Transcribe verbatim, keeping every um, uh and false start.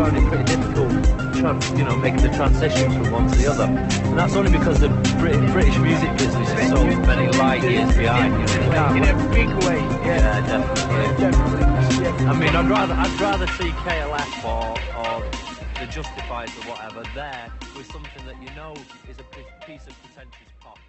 found it pretty difficult, tran- you know, making the transition from one to the other. And that's only because the Brit- British music business is so many light years behind. You know, you can't- In a big way, yeah. yeah, definitely. Yeah, definitely. Yeah. I mean, I'd rather I'd rather see K L F or or the Justifieds or whatever there with something that you know is a p- piece of pretentious pop.